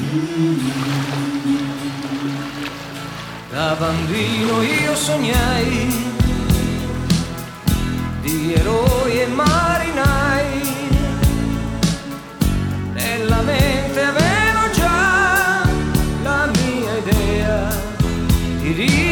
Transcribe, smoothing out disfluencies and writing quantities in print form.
Da bambino io sognai di eroi e marinai, nella mente avevo già la mia idea di